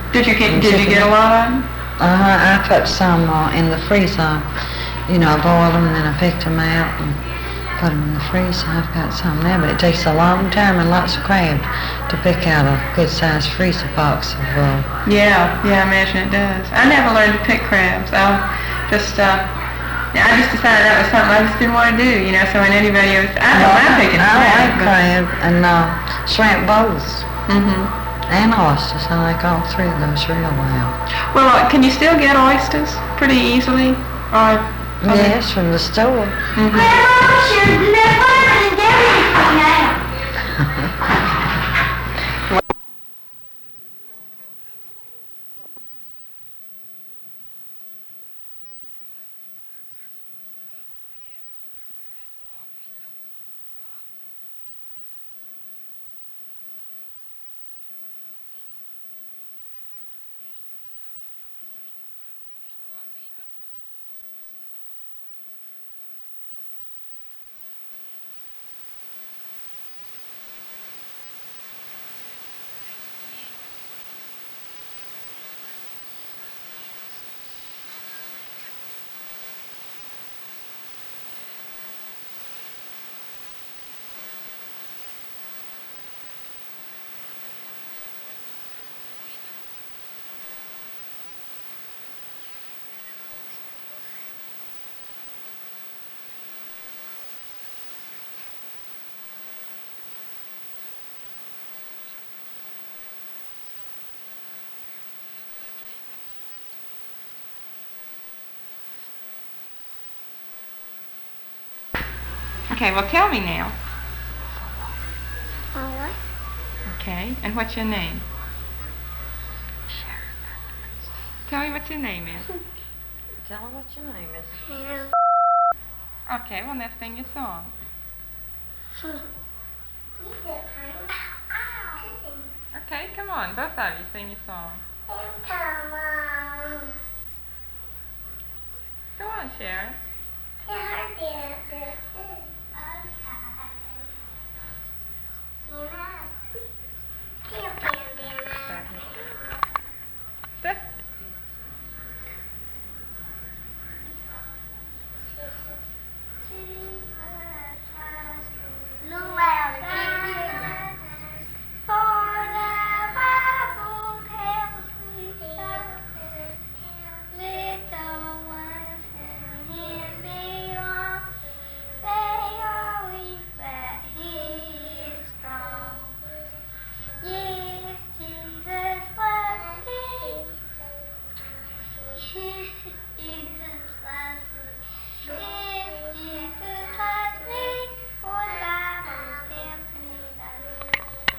Did you get a lot of them? I put some in the freezer. I boiled them and then I picked them out and put them in the freezer. I've got some now, but it takes a long time and lots of crab to pick out a good-sized freezer box of. Yeah, I imagine it does. I never learned to pick crabs. I just decided that was something I just didn't want to do. So when anybody else, I don't mind picking crab. I like crab and shrimp both. Mm-hmm. And oysters. I like all three of those real well. Well, can you still get oysters pretty easily? Or yes, from the store. Mm-hmm. Okay, well tell me now. Alright. Okay, and what's your name? Tell me what your name is. Tell them what your name is. Okay, well now sing your song. Okay, come on, both of you sing your song. Go on, Sharon. Jesus